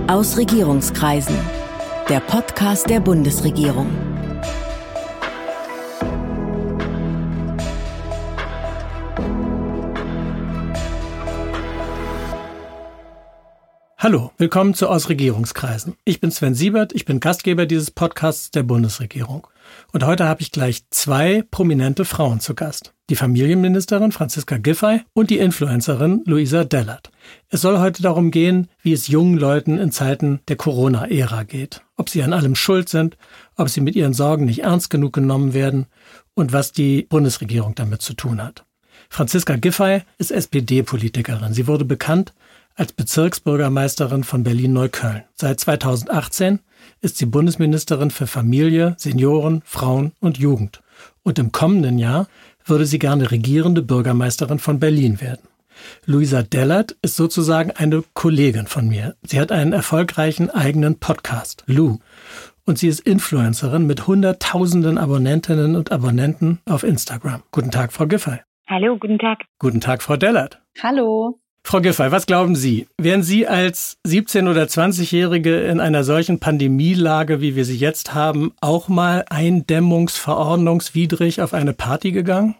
Aus Regierungskreisen. Der Podcast der Bundesregierung. Hallo, willkommen zu Aus Regierungskreisen. Ich bin Sven Siebert, ich bin Gastgeber dieses Podcasts der Bundesregierung. Und heute habe ich gleich zwei prominente Frauen zu Gast. Die Familienministerin Franziska Giffey und die Influencerin Luisa Dellert. Es soll heute darum gehen, wie es jungen Leuten in Zeiten der Corona-Ära geht. Ob sie an allem schuld sind, ob sie mit ihren Sorgen nicht ernst genug genommen werden und was die Bundesregierung damit zu tun hat. Franziska Giffey ist SPD-Politikerin. Sie wurde bekannt als Bezirksbürgermeisterin von Berlin-Neukölln. Seit 2018 ist sie Bundesministerin für Familie, Senioren, Frauen und Jugend. Und im kommenden Jahr würde sie gerne regierende Bürgermeisterin von Berlin werden. Luisa Dellert ist sozusagen eine Kollegin von mir. Sie hat einen erfolgreichen eigenen Podcast, Lu. Und sie ist Influencerin mit Hunderttausenden Abonnentinnen und Abonnenten auf Instagram. Guten Tag, Frau Giffey. Hallo, guten Tag. Guten Tag, Frau Dellert. Hallo. Frau Giffey, was glauben Sie? Wären Sie als 17- oder 20-Jährige in einer solchen Pandemielage, wie wir sie jetzt haben, auch mal eindämmungsverordnungswidrig auf eine Party gegangen?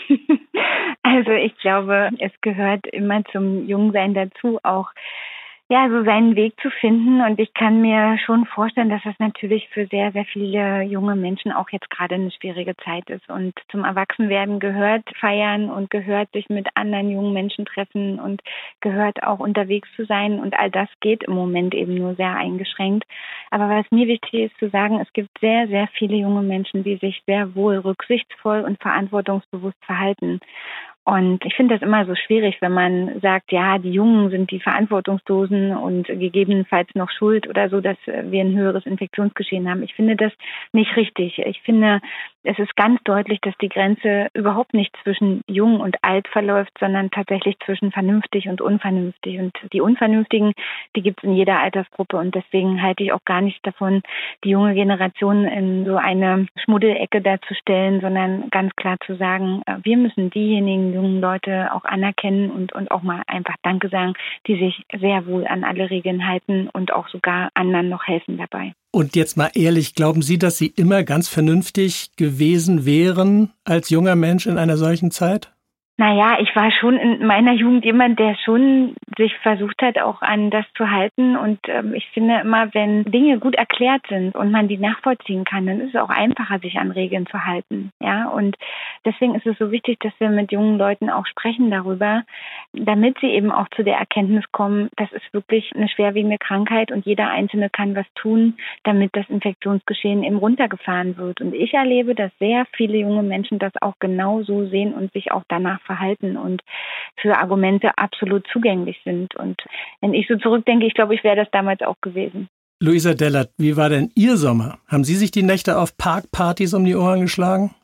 Also ich glaube, es gehört immer zum Jungsein dazu, auch so seinen Weg zu finden. Und ich kann mir schon vorstellen, dass das natürlich für sehr, sehr viele junge Menschen auch jetzt gerade eine schwierige Zeit ist. Und zum Erwachsenwerden gehört feiern und gehört sich mit anderen jungen Menschen treffen und gehört auch unterwegs zu sein. Und all das geht im Moment eben nur sehr eingeschränkt. Aber was mir wichtig ist zu sagen, es gibt sehr, sehr viele junge Menschen, die sich sehr wohl rücksichtsvoll und verantwortungsbewusst verhalten. Und ich finde das immer so schwierig, wenn man sagt, ja, die Jungen sind die Verantwortungslosen und gegebenenfalls noch schuld oder so, dass wir ein höheres Infektionsgeschehen haben. Ich finde das nicht richtig. Ich finde, es ist ganz deutlich, dass die Grenze überhaupt nicht zwischen jung und alt verläuft, sondern tatsächlich zwischen vernünftig und unvernünftig. Und die Unvernünftigen, die gibt es in jeder Altersgruppe. Und deswegen halte ich auch gar nichts davon, die junge Generation in so eine Schmuddelecke darzustellen, sondern ganz klar zu sagen, wir müssen diejenigen jungen Leute auch anerkennen und auch mal einfach Danke sagen, die sich sehr wohl an alle Regeln halten und auch sogar anderen noch helfen dabei. Und jetzt mal ehrlich, glauben Sie, dass Sie immer ganz vernünftig gewesen wären als junger Mensch in einer solchen Zeit? Naja, ich war schon in meiner Jugend jemand, der schon sich versucht hat, auch an das zu halten. Und ich finde immer, wenn Dinge gut erklärt sind und man die nachvollziehen kann, dann ist es auch einfacher, sich an Regeln zu halten. Ja, und deswegen ist es so wichtig, dass wir mit jungen Leuten auch sprechen darüber, damit sie eben auch zu der Erkenntnis kommen, das ist wirklich eine schwerwiegende Krankheit und jeder Einzelne kann was tun, damit das Infektionsgeschehen eben runtergefahren wird. Und ich erlebe, dass sehr viele junge Menschen das auch genau so sehen und sich auch danach verhalten und für Argumente absolut zugänglich sind. Und wenn ich so zurückdenke, ich glaube, ich wäre das damals auch gewesen. Luisa Dellert, wie war denn Ihr Sommer? Haben Sie sich die Nächte auf Parkpartys um die Ohren geschlagen?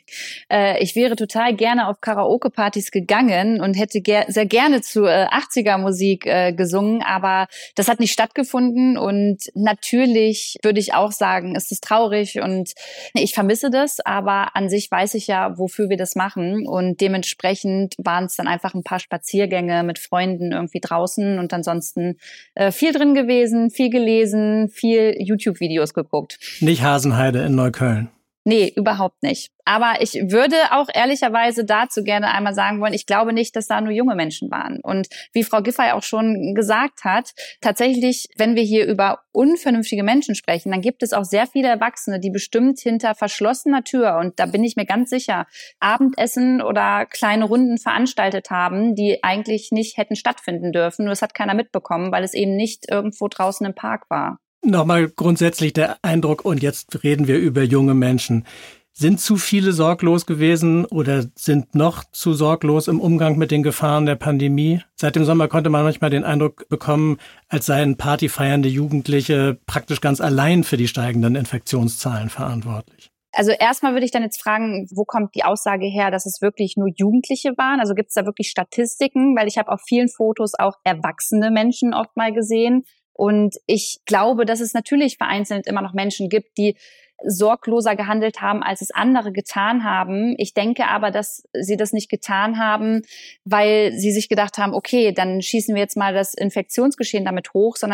Ich wäre total gerne auf Karaoke-Partys gegangen und hätte sehr gerne zu 80er-Musik gesungen, aber das hat nicht stattgefunden und natürlich würde ich auch sagen, es ist traurig und ich vermisse das, aber an sich weiß ich ja, wofür wir das machen und dementsprechend waren es dann einfach ein paar Spaziergänge mit Freunden irgendwie draußen und ansonsten viel drin gewesen, viel gelesen, viel YouTube-Videos geguckt. Nicht Hasenheide in Neukölln. Nee, überhaupt nicht. Aber ich würde auch ehrlicherweise dazu gerne einmal sagen wollen, ich glaube nicht, dass da nur junge Menschen waren. Und wie Frau Giffey auch schon gesagt hat, tatsächlich, wenn wir hier über unvernünftige Menschen sprechen, dann gibt es auch sehr viele Erwachsene, die bestimmt hinter verschlossener Tür, und da bin ich mir ganz sicher, Abendessen oder kleine Runden veranstaltet haben, die eigentlich nicht hätten stattfinden dürfen. Nur das hat keiner mitbekommen, weil es eben nicht irgendwo draußen im Park war. Nochmal grundsätzlich der Eindruck, und jetzt reden wir über junge Menschen. Sind zu viele sorglos gewesen oder sind noch zu sorglos im Umgang mit den Gefahren der Pandemie? Seit dem Sommer konnte man manchmal den Eindruck bekommen, als seien partyfeiernde Jugendliche praktisch ganz allein für die steigenden Infektionszahlen verantwortlich. Also erstmal würde ich dann jetzt fragen, wo kommt die Aussage her, dass es wirklich nur Jugendliche waren? Also gibt es da wirklich Statistiken? Weil ich habe auf vielen Fotos auch erwachsene Menschen oft mal gesehen. Und ich glaube, dass es natürlich vereinzelt immer noch Menschen gibt, die sorgloser gehandelt haben, als es andere getan haben. Ich denke aber, dass sie das nicht getan haben, weil sie sich gedacht haben, okay, dann schießen wir jetzt mal das Infektionsgeschehen damit hoch, sondern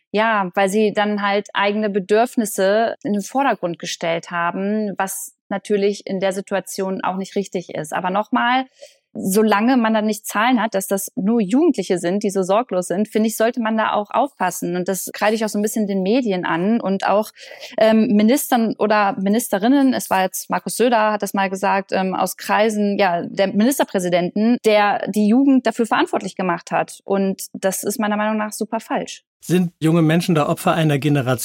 Ja, weil sie dann halt eigene Bedürfnisse in den Vordergrund gestellt haben, was natürlich in der Situation auch nicht richtig ist. Aber nochmal, solange man dann nicht Zahlen hat, dass das nur Jugendliche sind, die so sorglos sind, finde ich, sollte man da auch aufpassen. Und das kreide ich auch so ein bisschen den Medien an und auch Ministern oder Ministerinnen. Es war jetzt Markus Söder, hat das mal gesagt, aus Kreisen, ja, der Ministerpräsidenten, der die Jugend dafür verantwortlich gemacht hat. Und das ist meiner Meinung nach super falsch. Sind junge Menschen da Opfer einer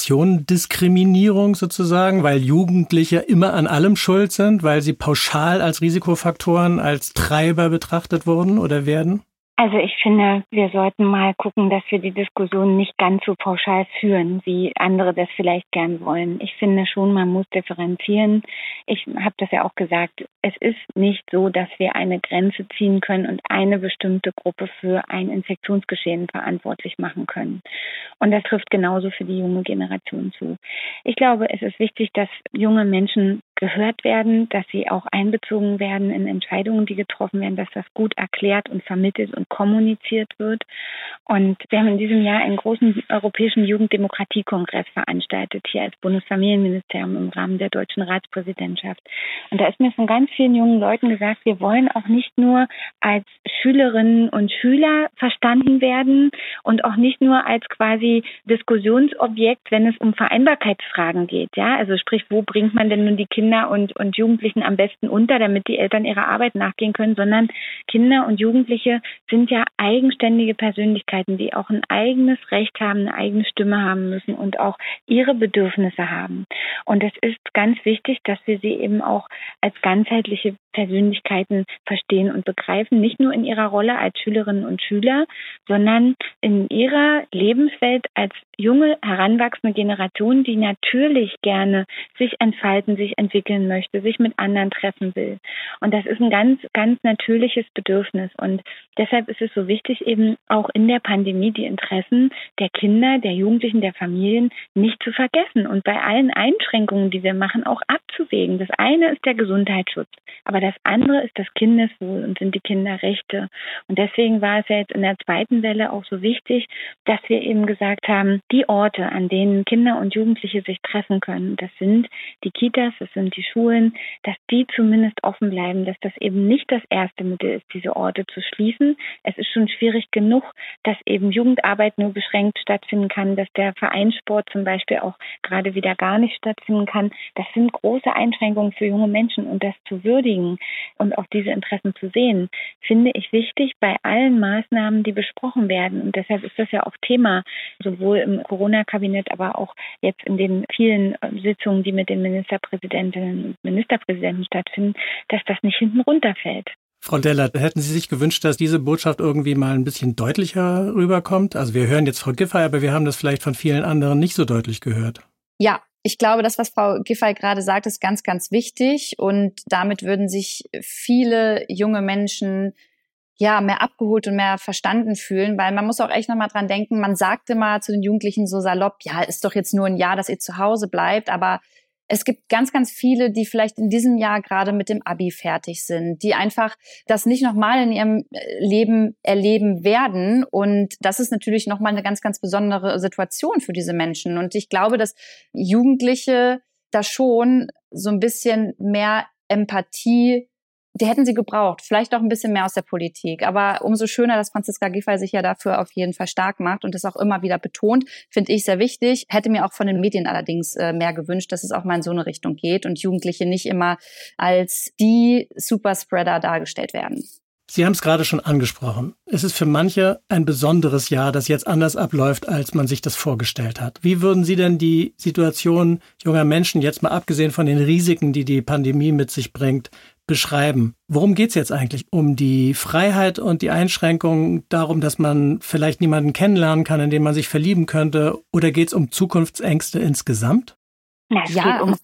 Generationendiskriminierung sozusagen, weil Jugendliche immer an allem schuld sind, weil sie pauschal als Risikofaktoren, als Treiber betrachtet wurden oder werden? Also ich finde, wir sollten mal gucken, dass wir die Diskussion nicht ganz so pauschal führen, wie andere das vielleicht gern wollen. Ich finde schon, man muss differenzieren. Ich habe das ja auch gesagt, es ist nicht so, dass wir eine Grenze ziehen können und eine bestimmte Gruppe für ein Infektionsgeschehen verantwortlich machen können. Und das trifft genauso für die junge Generation zu. Ich glaube, es ist wichtig, dass junge Menschen gehört werden, dass sie auch einbezogen werden in Entscheidungen, die getroffen werden, dass das gut erklärt und vermittelt und kommuniziert wird. Und wir haben in diesem Jahr einen großen europäischen Jugenddemokratiekongress veranstaltet, hier als Bundesfamilienministerium im Rahmen der deutschen Ratspräsidentschaft. Und da ist mir von ganz vielen jungen Leuten gesagt, wir wollen auch nicht nur als Schülerinnen und Schüler verstanden werden und auch nicht nur als quasi Diskussionsobjekt, wenn es um Vereinbarkeitsfragen geht. Ja, also sprich, wo bringt man denn nun die Kinder und Jugendlichen am besten unter, damit die Eltern ihrer Arbeit nachgehen können, sondern Kinder und Jugendliche sind ja eigenständige Persönlichkeiten, die auch ein eigenes Recht haben, eine eigene Stimme haben müssen und auch ihre Bedürfnisse haben. Und es ist ganz wichtig, dass wir sie eben auch als ganzheitliche Persönlichkeiten verstehen und begreifen, nicht nur in ihrer Rolle als Schülerinnen und Schüler, sondern in ihrer Lebenswelt als junge, heranwachsende Generation, die natürlich gerne sich entfalten, sich entwickeln möchte, sich mit anderen treffen will. Und das ist ein ganz, ganz natürliches Bedürfnis. Und deshalb ist es so wichtig, eben auch in der Pandemie die Interessen der Kinder, der Jugendlichen, der Familien nicht zu vergessen und bei allen Einschränkungen, die wir machen, auch abzuwägen. Das eine ist der Gesundheitsschutz, aber das andere ist das Kindeswohl und sind die Kinderrechte. Und deswegen war es ja jetzt in der zweiten Welle auch so wichtig, dass wir eben gesagt haben, die Orte, an denen Kinder und Jugendliche sich treffen können, das sind die Kitas, das sind die Schulen, dass die zumindest offen bleiben, dass das eben nicht das erste Mittel ist, diese Orte zu schließen. Es ist schon schwierig genug, dass eben Jugendarbeit nur beschränkt stattfinden kann, dass der Vereinssport zum Beispiel auch gerade wieder gar nicht stattfinden kann. Das sind große Einschränkungen für junge Menschen und das zu würdigen und auch diese Interessen zu sehen, finde ich wichtig bei allen Maßnahmen, die besprochen werden. Und deshalb ist das ja auch Thema, sowohl im Corona-Kabinett, aber auch jetzt in den vielen Sitzungen, die mit den Ministerpräsidentinnen und Ministerpräsidenten stattfinden, dass das nicht hinten runterfällt. Frau Dellert, hätten Sie sich gewünscht, dass diese Botschaft irgendwie mal ein bisschen deutlicher rüberkommt? Also wir hören jetzt Frau Giffey, aber wir haben das vielleicht von vielen anderen nicht so deutlich gehört. Ja, ich glaube, das, was Frau Giffey gerade sagt, ist ganz, ganz wichtig. Und damit würden sich viele junge Menschen mehr abgeholt und mehr verstanden fühlen, weil man muss auch echt nochmal dran denken, man sagte mal zu den Jugendlichen so salopp, ja, ist doch jetzt nur ein Jahr, dass ihr zu Hause bleibt, aber es gibt ganz, ganz viele, die vielleicht in diesem Jahr gerade mit dem Abi fertig sind, die einfach das nicht nochmal in ihrem Leben erleben werden. Und das ist natürlich nochmal eine ganz, ganz besondere Situation für diese Menschen. Und ich glaube, dass Jugendliche da schon so ein bisschen mehr Empathie, die hätten sie gebraucht, vielleicht auch ein bisschen mehr aus der Politik. Aber umso schöner, dass Franziska Giffey sich ja dafür auf jeden Fall stark macht und das auch immer wieder betont, finde ich sehr wichtig. Hätte mir auch von den Medien allerdings mehr gewünscht, dass es auch mal in so eine Richtung geht und Jugendliche nicht immer als die Superspreader dargestellt werden. Sie haben es gerade schon angesprochen. Es ist für manche ein besonderes Jahr, das jetzt anders abläuft, als man sich das vorgestellt hat. Wie würden Sie denn die Situation junger Menschen, jetzt mal abgesehen von den Risiken, die die Pandemie mit sich bringt, beschreiben? Worum geht's jetzt eigentlich? Um die Freiheit und die Einschränkung, darum, dass man vielleicht niemanden kennenlernen kann, in den man sich verlieben könnte? Oder geht's um Zukunftsängste insgesamt? Es geht um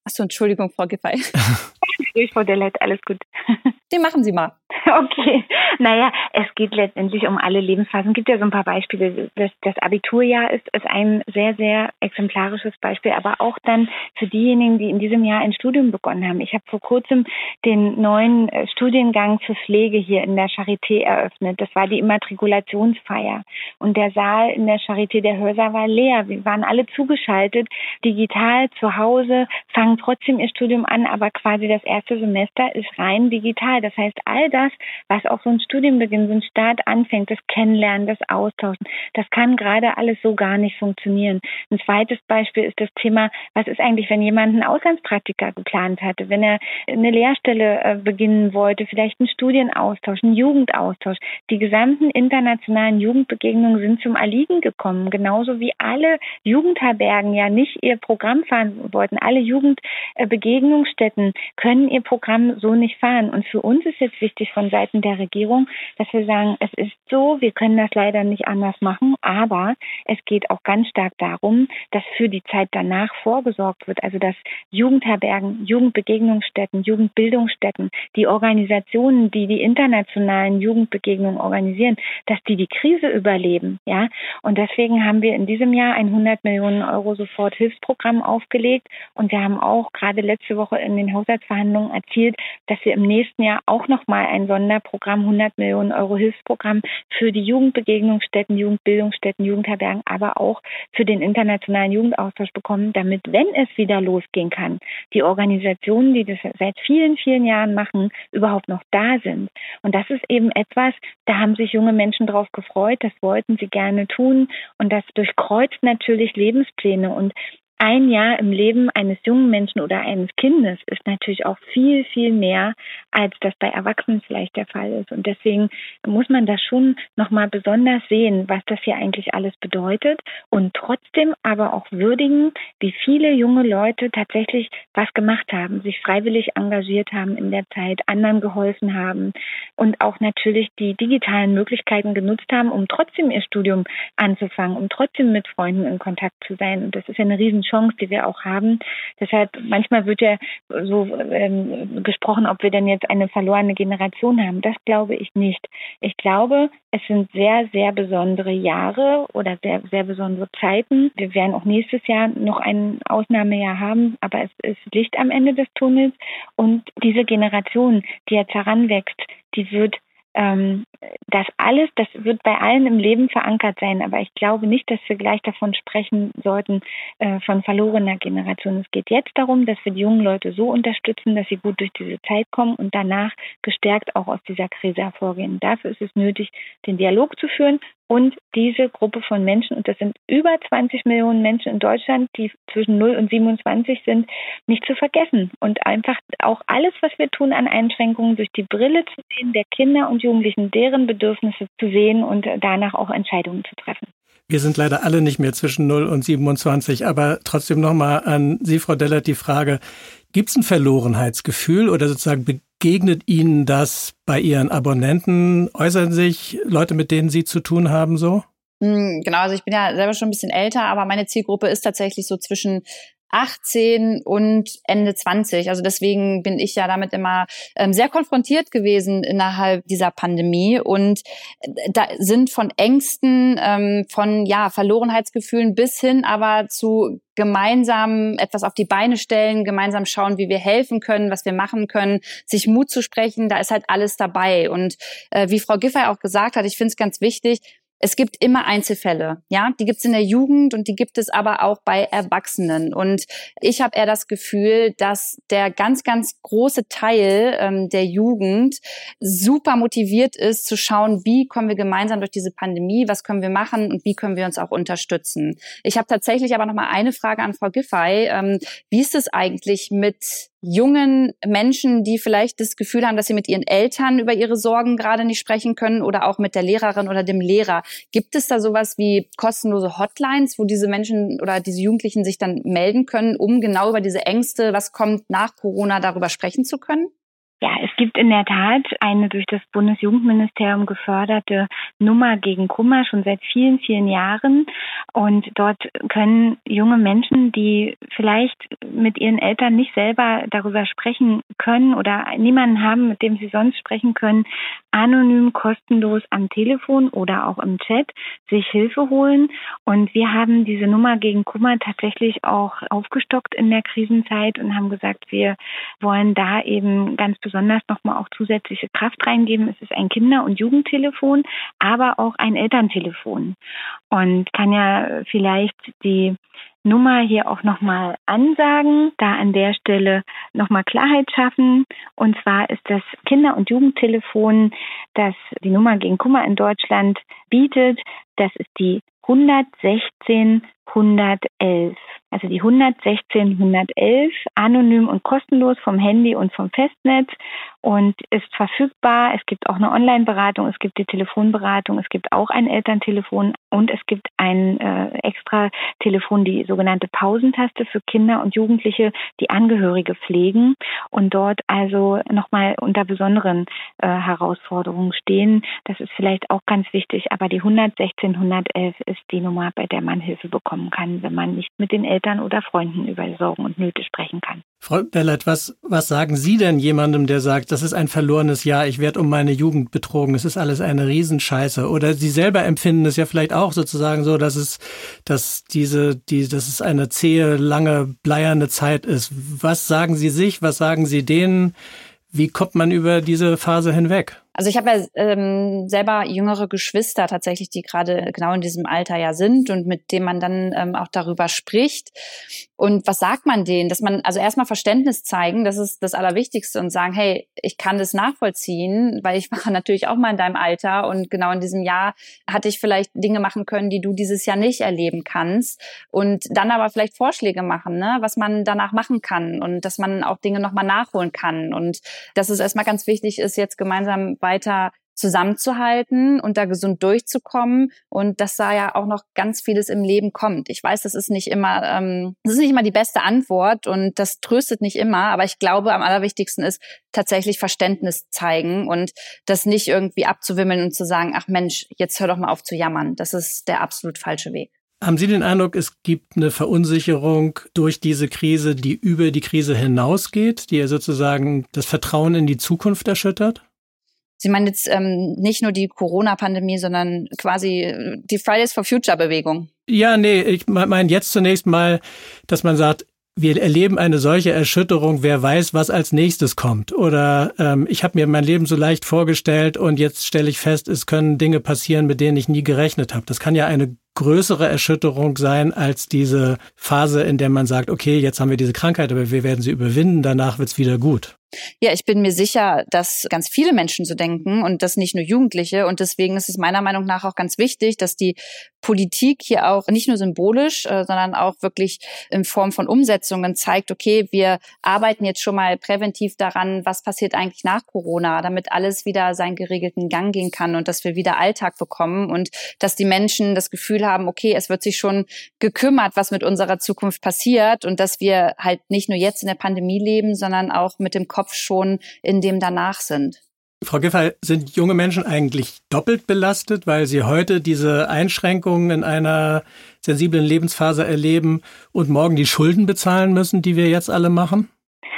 Achso, Entschuldigung, Frau Giffey. Frau Dellert, alles gut. Den machen Sie mal. Okay. Naja, es geht letztendlich um alle Lebensphasen. Es gibt ja so ein paar Beispiele. Das Abiturjahr ist ein sehr, sehr exemplarisches Beispiel, aber auch dann für diejenigen, die in diesem Jahr ein Studium begonnen haben. Ich habe vor kurzem den neuen Studiengang für Pflege hier in der Charité eröffnet. Das war die Immatrikulationsfeier. Und der Saal in der Charité, der Hörsaal war leer. Wir waren alle zugeschaltet, digital zu Hause, fangen trotzdem ihr Studium an, aber quasi das erste Semester ist rein digital. Das heißt, all das, was auch so ein Studienbeginn, so ein Start anfängt, das Kennenlernen, das Austauschen, das kann gerade alles so gar nicht funktionieren. Ein zweites Beispiel ist das Thema, was ist eigentlich, wenn jemand einen Auslandspraktika geplant hatte, wenn er eine Lehrstelle beginnen wollte, vielleicht einen Studienaustausch, einen Jugendaustausch. Die gesamten internationalen Jugendbegegnungen sind zum Erliegen gekommen, genauso wie alle Jugendherbergen ja nicht ihr Programm fahren wollten. Alle Jugendbegegnungsstätten können ihr Programm so nicht fahren. Und für uns ist jetzt wichtig von Seiten der Regierung, dass wir sagen, es ist so, wir können das leider nicht anders machen, aber es geht auch ganz stark darum, dass für die Zeit danach vorgesorgt wird, also dass Jugendherbergen, Jugendbegegnungsstätten, Jugendbildungsstätten, die Organisationen, die die internationalen Jugendbegegnungen organisieren, dass die Krise überleben, ja. Und deswegen haben wir in diesem Jahr ein 100 Millionen Euro Soforthilfsprogramm aufgelegt und wir haben auch gerade letzte Woche in den Haushaltsverhandlungen erzielt, dass wir im nächsten Jahr auch nochmal ein Sonderprogramm, 100 Millionen Euro Hilfsprogramm für die Jugendbegegnungsstätten, Jugendbildungsstätten, Jugendherbergen, aber auch für den internationalen Jugendaustausch bekommen, damit, wenn es wieder losgehen kann, die Organisationen, die das seit vielen, vielen Jahren machen, überhaupt noch da sind. Und das ist eben etwas, da haben sich junge Menschen drauf gefreut, das wollten sie gerne tun und das durchkreuzt natürlich Lebenspläne und ein Jahr im Leben eines jungen Menschen oder eines Kindes ist natürlich auch viel, viel mehr, als das bei Erwachsenen vielleicht der Fall ist. Und deswegen muss man das schon nochmal besonders sehen, was das hier eigentlich alles bedeutet und trotzdem aber auch würdigen, wie viele junge Leute tatsächlich was gemacht haben, sich freiwillig engagiert haben in der Zeit, anderen geholfen haben und auch natürlich die digitalen Möglichkeiten genutzt haben, um trotzdem ihr Studium anzufangen, um trotzdem mit Freunden in Kontakt zu sein. Und das ist ja eine Riesenchance, die wir auch haben. Deshalb, manchmal wird ja so gesprochen, ob wir denn jetzt eine verlorene Generation haben. Das glaube ich nicht. Ich glaube, es sind sehr, sehr besondere Jahre oder sehr, sehr besondere Zeiten. Wir werden auch nächstes Jahr noch ein Ausnahmejahr haben, aber es ist Licht am Ende des Tunnels. Und diese Generation, die jetzt heranwächst, die wird das wird bei allen im Leben verankert sein. Aber ich glaube nicht, dass wir gleich davon sprechen sollten, von verlorener Generation. Es geht jetzt darum, dass wir die jungen Leute so unterstützen, dass sie gut durch diese Zeit kommen und danach gestärkt auch aus dieser Krise hervorgehen. Dafür ist es nötig, den Dialog zu führen und diese Gruppe von Menschen, und das sind über 20 Millionen Menschen in Deutschland, die zwischen 0 und 27 sind, nicht zu vergessen. Und einfach auch alles, was wir tun an Einschränkungen, durch die Brille zu sehen, der Kinder und Jugendlichen, deren Bedürfnisse zu sehen und danach auch Entscheidungen zu treffen. Wir sind leider alle nicht mehr zwischen 0 und 27, aber trotzdem nochmal an Sie, Frau Dellert, die Frage, gibt es ein Verlorenheitsgefühl oder sozusagen begegnet Ihnen das bei Ihren Abonnenten? Äußern sich Leute, mit denen Sie zu tun haben, so? Genau, also ich bin ja selber schon ein bisschen älter, aber meine Zielgruppe ist tatsächlich so zwischen 18 und Ende 20. Also deswegen bin ich ja damit immer sehr konfrontiert gewesen innerhalb dieser Pandemie. Und da sind von Ängsten, von Verlorenheitsgefühlen bis hin aber zu gemeinsam etwas auf die Beine stellen, gemeinsam schauen, wie wir helfen können, was wir machen können, sich Mut zu sprechen, da ist halt alles dabei. Und wie Frau Giffey auch gesagt hat, ich finde es ganz wichtig, es gibt immer Einzelfälle, ja, die gibt es in der Jugend und die gibt es aber auch bei Erwachsenen. Und ich habe eher das Gefühl, dass der ganz, ganz große Teil der Jugend super motiviert ist, zu schauen, wie kommen wir gemeinsam durch diese Pandemie, was können wir machen und wie können wir uns auch unterstützen. Ich habe tatsächlich aber noch mal eine Frage an Frau Giffey. Wie ist es eigentlich mit jungen Menschen, die vielleicht das Gefühl haben, dass sie mit ihren Eltern über ihre Sorgen gerade nicht sprechen können oder auch mit der Lehrerin oder dem Lehrer? Gibt es da sowas wie kostenlose Hotlines, wo diese Menschen oder diese Jugendlichen sich dann melden können, um genau über diese Ängste, was kommt nach Corona, darüber sprechen zu können? Ja, es gibt in der Tat eine durch das Bundesjugendministerium geförderte Nummer gegen Kummer schon seit vielen, vielen Jahren. Und dort können junge Menschen, die vielleicht mit ihren Eltern nicht selber darüber sprechen können oder niemanden haben, mit dem sie sonst sprechen können, anonym, kostenlos am Telefon oder auch im Chat sich Hilfe holen. Und wir haben diese Nummer gegen Kummer tatsächlich auch aufgestockt in der Krisenzeit und haben gesagt, wir wollen da eben ganz besonders nochmal auch zusätzliche Kraft reingeben. Es ist ein Kinder- und Jugendtelefon, aber auch ein Elterntelefon. Und kann ja vielleicht die Nummer hier auch nochmal ansagen, da an der Stelle nochmal Klarheit schaffen. Und zwar ist das Kinder- und Jugendtelefon, das die Nummer gegen Kummer in Deutschland bietet. Das ist die 116 111. Also die 116 111, anonym und kostenlos vom Handy und vom Festnetz und ist verfügbar. Es gibt auch eine Online-Beratung, es gibt die Telefonberatung, es gibt auch ein Elterntelefon und es gibt ein extra Telefon, die sogenannte Pausentaste für Kinder und Jugendliche, die Angehörige pflegen und dort also nochmal unter besonderen Herausforderungen stehen. Das ist vielleicht auch ganz wichtig, aber die 116 111 ist die Nummer, bei der man Hilfe bekommen kann, wenn man nicht mit den Eltern oder Freunden über Sorgen und Nöte sprechen kann. Frau Bellert, was sagen Sie denn jemandem, der sagt, das ist ein verlorenes Jahr, ich werde um meine Jugend betrogen, es ist alles eine Riesenscheiße? Oder Sie selber empfinden es ja vielleicht auch sozusagen so, dass es eine zähe, lange, bleierne Zeit ist. Was sagen Sie sich, was sagen Sie denen? Wie kommt man über diese Phase hinweg? Also ich habe ja selber jüngere Geschwister tatsächlich, die gerade genau in diesem Alter ja sind und mit denen man dann auch darüber spricht. Und was sagt man denen? Dass man also erstmal Verständnis zeigen, das ist das Allerwichtigste und sagen, hey, ich kann das nachvollziehen, weil ich war natürlich auch mal in deinem Alter und genau in diesem Jahr hatte ich vielleicht Dinge machen können, die du dieses Jahr nicht erleben kannst und dann aber vielleicht Vorschläge machen, ne, was man danach machen kann und dass man auch Dinge nochmal nachholen kann und dass es erstmal ganz wichtig ist, jetzt gemeinsam weiter zusammenzuhalten und da gesund durchzukommen und dass da ja auch noch ganz vieles im Leben kommt. Ich weiß, das ist nicht immer die beste Antwort und das tröstet nicht immer, aber ich glaube, am allerwichtigsten ist tatsächlich Verständnis zeigen und das nicht irgendwie abzuwimmeln und zu sagen, ach Mensch, jetzt hör doch mal auf zu jammern. Das ist der absolut falsche Weg. Haben Sie den Eindruck, es gibt eine Verunsicherung durch diese Krise, die über die Krise hinausgeht, die ja sozusagen das Vertrauen in die Zukunft erschüttert? Sie meinen jetzt nicht nur die Corona-Pandemie, sondern quasi die Fridays for Future-Bewegung? Ja, nee, ich meine jetzt zunächst mal, dass man sagt, wir erleben eine solche Erschütterung, wer weiß, was als nächstes kommt. Oder ich habe mir mein Leben so leicht vorgestellt und jetzt stelle ich fest, es können Dinge passieren, mit denen ich nie gerechnet habe. Das kann ja eine größere Erschütterung sein als diese Phase, in der man sagt, okay, jetzt haben wir diese Krankheit, aber wir werden sie überwinden, danach wird's wieder gut. Ja, ich bin mir sicher, dass ganz viele Menschen so denken und das nicht nur Jugendliche. Und deswegen ist es meiner Meinung nach auch ganz wichtig, dass die Politik hier auch nicht nur symbolisch, sondern auch wirklich in Form von Umsetzungen zeigt, okay, wir arbeiten jetzt schon mal präventiv daran, was passiert eigentlich nach Corona, damit alles wieder seinen geregelten Gang gehen kann und dass wir wieder Alltag bekommen und dass die Menschen das Gefühl haben, okay, es wird sich schon gekümmert, was mit unserer Zukunft passiert und dass wir halt nicht nur jetzt in der Pandemie leben, sondern auch mit dem Kopf schon in dem danach sind. Frau Giffey, sind junge Menschen eigentlich doppelt belastet, weil sie heute diese Einschränkungen in einer sensiblen Lebensphase erleben und morgen die Schulden bezahlen müssen, die wir jetzt alle machen?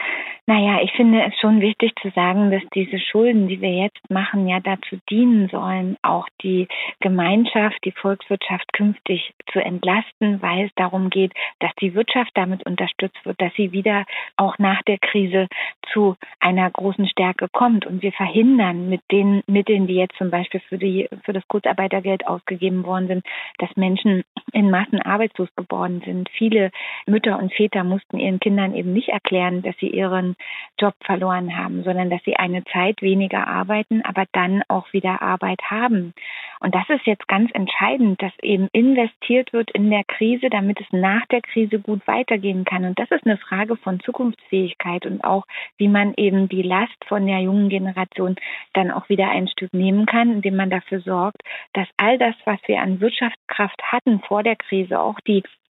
Naja, ich finde es schon wichtig zu sagen, dass diese Schulden, die wir jetzt machen, ja dazu dienen sollen, auch die Gemeinschaft, die Volkswirtschaft künftig zu entlasten, weil es darum geht, dass die Wirtschaft damit unterstützt wird, dass sie wieder auch nach der Krise zu einer großen Stärke kommt. Und wir verhindern mit den Mitteln, die jetzt zum Beispiel für das Kurzarbeitergeld ausgegeben worden sind, dass Menschen in Massen arbeitslos geworden sind. Viele Mütter und Väter mussten ihren Kindern eben nicht erklären, dass sie ihren Job verloren haben, sondern dass sie eine Zeit weniger arbeiten, aber dann auch wieder Arbeit haben. Und das ist jetzt ganz entscheidend, dass eben investiert wird in der Krise, damit es nach der Krise gut weitergehen kann. Und das ist eine Frage von Zukunftsfähigkeit und auch, wie man eben die Last von der jungen Generation dann auch wieder ein Stück nehmen kann, indem man dafür sorgt, dass all das, was wir an Wirtschaftskraft hatten vor der Krise, auch die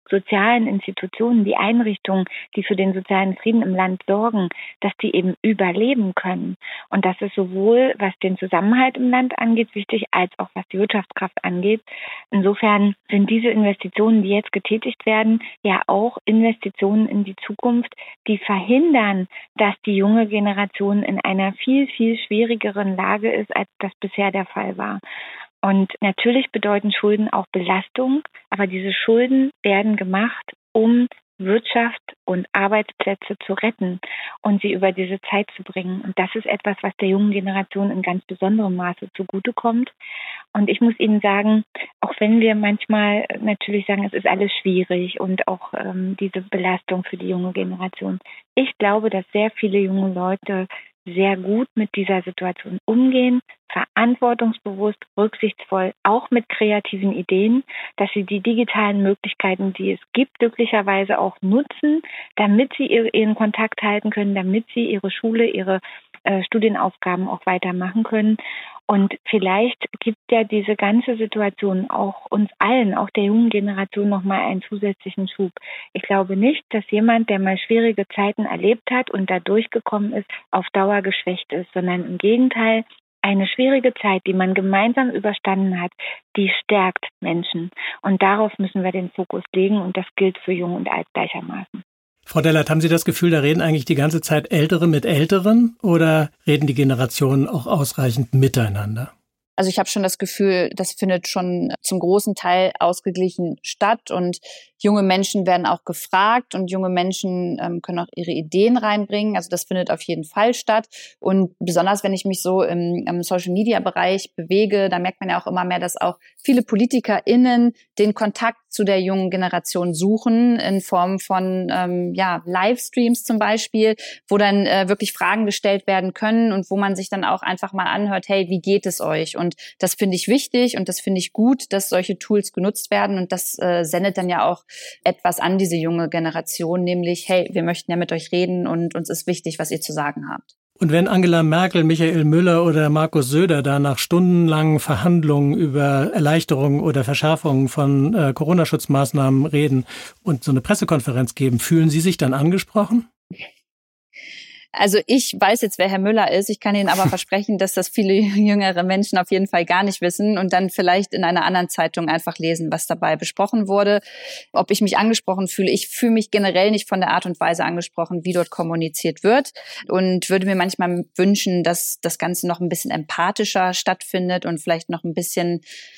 sozialen Institutionen, die Einrichtungen, die für den sozialen Frieden im Land sorgen, dass die eben überleben können. Und das ist sowohl, was den Zusammenhalt im Land angeht, wichtig, als auch was die Wirtschaftskraft angeht. Insofern sind diese Investitionen, die jetzt getätigt werden, ja auch Investitionen in die Zukunft, die verhindern, dass die junge Generation in einer viel, viel schwierigeren Lage ist, als das bisher der Fall war. Und natürlich bedeuten Schulden auch Belastung, aber diese Schulden werden gemacht, um Wirtschaft und Arbeitsplätze zu retten und sie über diese Zeit zu bringen. Und das ist etwas, was der jungen Generation in ganz besonderem Maße zugutekommt. Und ich muss Ihnen sagen, auch wenn wir manchmal natürlich sagen, es ist alles schwierig und auch diese Belastung für die junge Generation, ich glaube, dass sehr viele junge Leute sehr gut mit dieser Situation umgehen, verantwortungsbewusst, rücksichtsvoll, auch mit kreativen Ideen, dass sie die digitalen Möglichkeiten, die es gibt, glücklicherweise auch nutzen, damit sie ihren Kontakt halten können, damit sie ihre Schule, ihre Studienaufgaben auch weitermachen können. Und vielleicht gibt ja diese ganze Situation auch uns allen, auch der jungen Generation, nochmal einen zusätzlichen Schub. Ich glaube nicht, dass jemand, der mal schwierige Zeiten erlebt hat und da durchgekommen ist, auf Dauer geschwächt ist, sondern im Gegenteil, eine schwierige Zeit, die man gemeinsam überstanden hat, die stärkt Menschen. Und darauf müssen wir den Fokus legen und das gilt für Jung und Alt gleichermaßen. Frau Dellert, haben Sie das Gefühl, da reden eigentlich die ganze Zeit Ältere mit Älteren oder reden die Generationen auch ausreichend miteinander? Also ich habe schon das Gefühl, das findet schon zum großen Teil ausgeglichen statt und junge Menschen werden auch gefragt und junge Menschen können auch ihre Ideen reinbringen. Also das findet auf jeden Fall statt. Und besonders, wenn ich mich so im Social-Media-Bereich bewege, da merkt man ja auch immer mehr, dass auch viele PolitikerInnen den Kontakt zu der jungen Generation suchen in Form von Livestreams zum Beispiel, wo dann wirklich Fragen gestellt werden können und wo man sich dann auch einfach mal anhört, hey, wie geht es euch? Und das finde ich wichtig und das finde ich gut, dass solche Tools genutzt werden und das sendet dann ja auch etwas an diese junge Generation, nämlich, hey, wir möchten ja mit euch reden und uns ist wichtig, was ihr zu sagen habt. Und wenn Angela Merkel, Michael Müller oder Markus Söder da nach stundenlangen Verhandlungen über Erleichterungen oder Verschärfungen von Corona-Schutzmaßnahmen reden und so eine Pressekonferenz geben, fühlen Sie sich dann angesprochen? Also ich weiß jetzt, wer Herr Müller ist. Ich kann Ihnen aber versprechen, dass das viele jüngere Menschen auf jeden Fall gar nicht wissen und dann vielleicht in einer anderen Zeitung einfach lesen, was dabei besprochen wurde. Ob ich mich angesprochen fühle, ich fühle mich generell nicht von der Art und Weise angesprochen, wie dort kommuniziert wird und würde mir manchmal wünschen, dass das Ganze noch ein bisschen empathischer stattfindet und vielleicht noch ein bisschen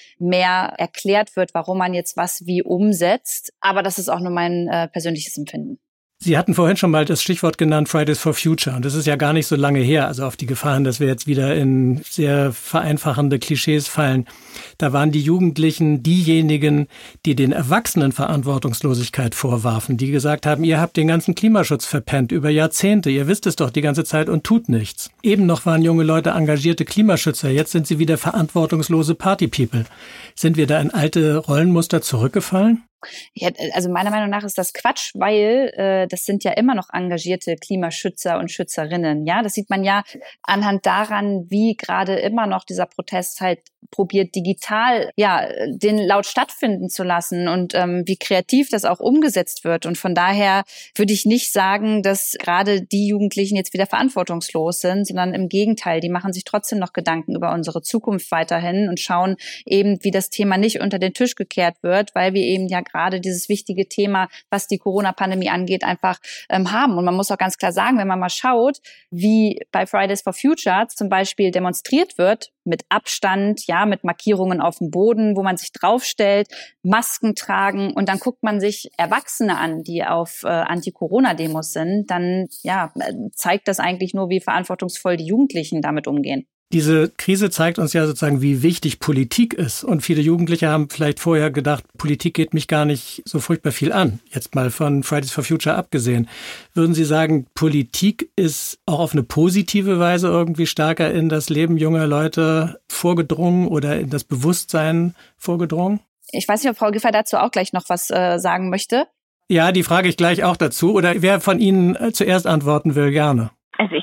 mehr erklärt wird, warum man jetzt was wie umsetzt. Aber das ist auch nur mein persönliches Empfinden. Sie hatten vorhin schon mal das Stichwort genannt, Fridays for Future. Und das ist ja gar nicht so lange her, also auf die Gefahren, dass wir jetzt wieder in sehr vereinfachende Klischees fallen. Da waren die Jugendlichen diejenigen, die den Erwachsenen Verantwortungslosigkeit vorwarfen, die gesagt haben, ihr habt den ganzen Klimaschutz verpennt über Jahrzehnte, ihr wisst es doch die ganze Zeit und tut nichts. Eben noch waren junge Leute engagierte Klimaschützer, jetzt sind sie wieder verantwortungslose Partypeople. Sind wir da in alte Rollenmuster zurückgefallen? Ja, also meiner Meinung nach ist das Quatsch, weil das sind ja immer noch engagierte Klimaschützer und Schützerinnen. Ja, das sieht man ja anhand daran, wie gerade immer noch dieser Protest halt probiert, digital den laut stattfinden zu lassen und wie kreativ das auch umgesetzt wird. Und von daher würde ich nicht sagen, dass gerade die Jugendlichen jetzt wieder verantwortungslos sind, sondern im Gegenteil, die machen sich trotzdem noch Gedanken über unsere Zukunft weiterhin und schauen eben, wie das Thema nicht unter den Tisch gekehrt wird, weil wir eben ja gerade dieses wichtige Thema, was die Corona-Pandemie angeht, einfach haben. Und man muss auch ganz klar sagen, wenn man mal schaut, wie bei Fridays for Future zum Beispiel demonstriert wird, mit Abstand, ja, mit Markierungen auf dem Boden, wo man sich draufstellt, Masken tragen und dann guckt man sich Erwachsene an, die auf Anti-Corona-Demos sind, dann zeigt das eigentlich nur, wie verantwortungsvoll die Jugendlichen damit umgehen. Diese Krise zeigt uns ja sozusagen, wie wichtig Politik ist. Und viele Jugendliche haben vielleicht vorher gedacht, Politik geht mich gar nicht so furchtbar viel an. Jetzt mal von Fridays for Future abgesehen. Würden Sie sagen, Politik ist auch auf eine positive Weise irgendwie stärker in das Leben junger Leute vorgedrungen oder in das Bewusstsein vorgedrungen? Ich weiß nicht, ob Frau Giffey dazu auch gleich noch was sagen möchte. Ja, die frage ich gleich auch dazu. Oder wer von Ihnen zuerst antworten will, gerne. Also ich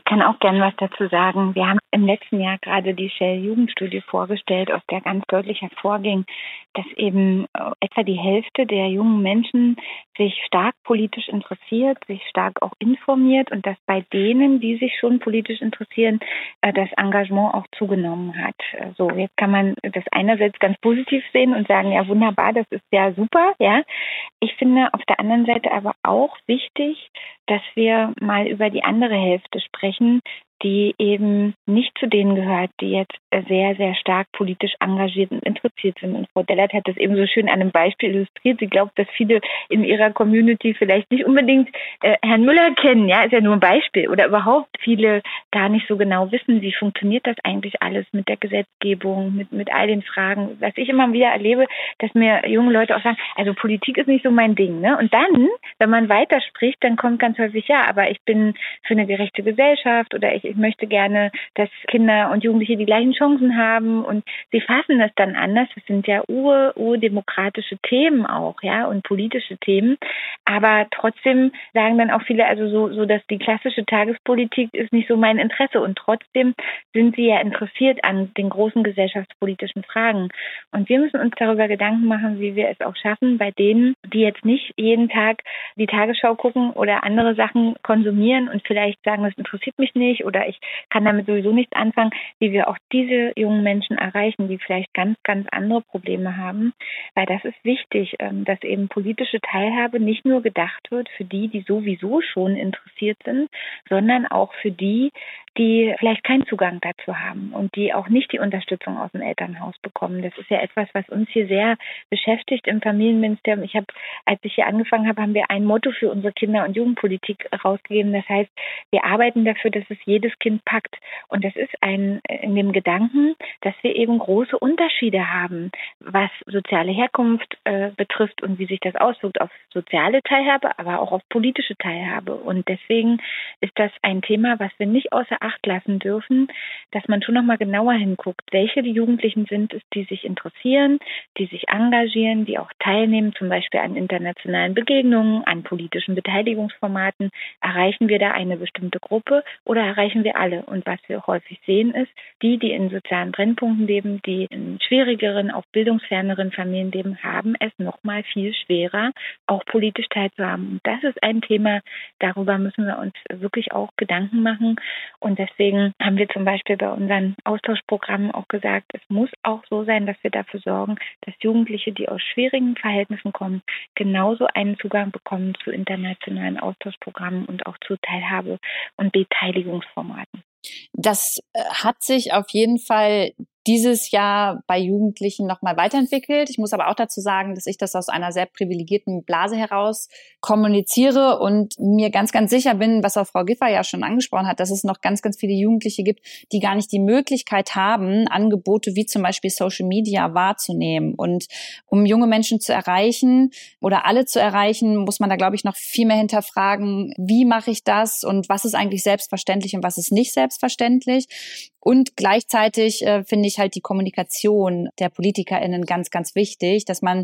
kann auch gerne was dazu sagen. Wir haben im letzten Jahr gerade die Shell-Jugendstudie vorgestellt, aus der ganz deutlich hervorging, dass eben etwa die Hälfte der jungen Menschen sich stark politisch interessiert, sich stark auch informiert und dass bei denen, die sich schon politisch interessieren, das Engagement auch zugenommen hat. So, jetzt kann man das einerseits ganz positiv sehen und sagen, ja wunderbar, das ist ja super, ja. Ich finde auf der anderen Seite aber auch wichtig, dass wir mal über die andere Hälfte sprechen, die eben nicht zu denen gehört, die jetzt sehr, sehr stark politisch engagiert und interessiert sind. Und Frau Dellert hat das eben so schön an einem Beispiel illustriert. Sie glaubt, dass viele in ihrer Community vielleicht nicht unbedingt Herrn Müller kennen, ja, ist ja nur ein Beispiel. Oder überhaupt viele gar nicht so genau wissen, wie funktioniert das eigentlich alles mit der Gesetzgebung, mit all den Fragen. Was ich immer wieder erlebe, dass mir junge Leute auch sagen, also Politik ist nicht so mein Ding, ne? Und dann, wenn man weiterspricht, dann kommt ganz häufig, ja, aber ich bin für eine gerechte Gesellschaft oder ich möchte gerne, dass Kinder und Jugendliche die gleichen Chancen haben und sie fassen das dann anders. Das sind ja urdemokratische Themen auch, ja, und politische Themen. Aber trotzdem sagen dann auch viele, also so, dass die klassische Tagespolitik ist nicht so mein Interesse und trotzdem sind sie ja interessiert an den großen gesellschaftspolitischen Fragen. Und wir müssen uns darüber Gedanken machen, wie wir es auch schaffen, bei denen, die jetzt nicht jeden Tag die Tagesschau gucken oder andere Sachen konsumieren und vielleicht sagen, das interessiert mich nicht oder ich kann damit sowieso nichts anfangen, wie wir auch diese jungen Menschen erreichen, die vielleicht ganz, ganz andere Probleme haben. Weil das ist wichtig, dass eben politische Teilhabe nicht nur gedacht wird für die, die sowieso schon interessiert sind, sondern auch für die vielleicht keinen Zugang dazu haben und die auch nicht die Unterstützung aus dem Elternhaus bekommen. Das ist ja etwas, was uns hier sehr beschäftigt im Familienministerium. Als ich hier angefangen habe, haben wir ein Motto für unsere Kinder- und Jugendpolitik rausgegeben. Das heißt, wir arbeiten dafür, dass es jedes Kind packt. Und das ist in dem Gedanken, dass wir eben große Unterschiede haben, was soziale Herkunft betrifft und wie sich das auswirkt auf soziale Teilhabe, aber auch auf politische Teilhabe. Und deswegen ist das ein Thema, was wir nicht außer Acht lassen dürfen, dass man schon noch mal genauer hinguckt, welche die Jugendlichen sind, die sich interessieren, die sich engagieren, die auch teilnehmen, zum Beispiel an internationalen Begegnungen, an politischen Beteiligungsformaten. Erreichen wir da eine bestimmte Gruppe oder erreichen wir alle? Und was wir häufig sehen ist, die in sozialen Brennpunkten leben, die in schwierigeren, auch bildungsferneren Familien leben, haben es noch mal viel schwerer, auch politisch teilzuhaben. Und das ist ein Thema, darüber müssen wir uns wirklich auch Gedanken machen. Und deswegen haben wir zum Beispiel bei unseren Austauschprogrammen auch gesagt, es muss auch so sein, dass wir dafür sorgen, dass Jugendliche, die aus schwierigen Verhältnissen kommen, genauso einen Zugang bekommen zu internationalen Austauschprogrammen und auch zu Teilhabe- und Beteiligungsformaten. Das hat sich auf jeden Fall dieses Jahr bei Jugendlichen nochmal weiterentwickelt. Ich muss aber auch dazu sagen, dass ich das aus einer sehr privilegierten Blase heraus kommuniziere und mir ganz, ganz sicher bin, was auch Frau Giffey ja schon angesprochen hat, dass es noch ganz, ganz viele Jugendliche gibt, die gar nicht die Möglichkeit haben, Angebote wie zum Beispiel Social Media wahrzunehmen. Und um junge Menschen zu erreichen oder alle zu erreichen, muss man da, glaube ich, noch viel mehr hinterfragen, wie mache ich das und was ist eigentlich selbstverständlich und was ist nicht selbstverständlich. Und gleichzeitig finde ich halt die Kommunikation der PolitikerInnen ganz, ganz wichtig, dass man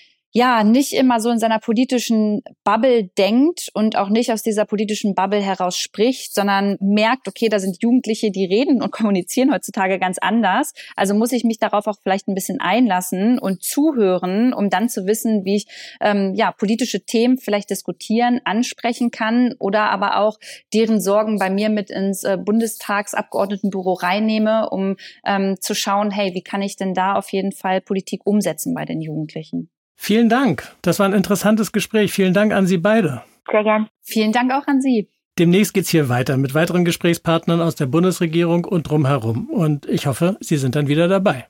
ja nicht immer so in seiner politischen Bubble denkt und auch nicht aus dieser politischen Bubble heraus spricht, sondern merkt, okay, da sind Jugendliche, die reden und kommunizieren heutzutage ganz anders. Also muss ich mich darauf auch vielleicht ein bisschen einlassen und zuhören, um dann zu wissen, wie ich politische Themen vielleicht diskutieren, ansprechen kann oder aber auch deren Sorgen bei mir mit ins Bundestagsabgeordnetenbüro reinnehme, um zu schauen, hey, wie kann ich denn da auf jeden Fall Politik umsetzen bei den Jugendlichen? Vielen Dank. Das war ein interessantes Gespräch. Vielen Dank an Sie beide. Sehr gern. Vielen Dank auch an Sie. Demnächst geht's hier weiter mit weiteren Gesprächspartnern aus der Bundesregierung und drumherum. Und ich hoffe, Sie sind dann wieder dabei.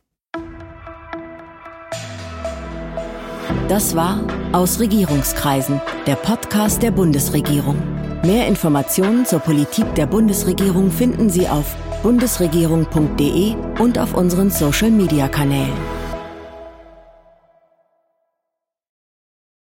Das war Aus Regierungskreisen, der Podcast der Bundesregierung. Mehr Informationen zur Politik der Bundesregierung finden Sie auf bundesregierung.de und auf unseren Social-Media-Kanälen.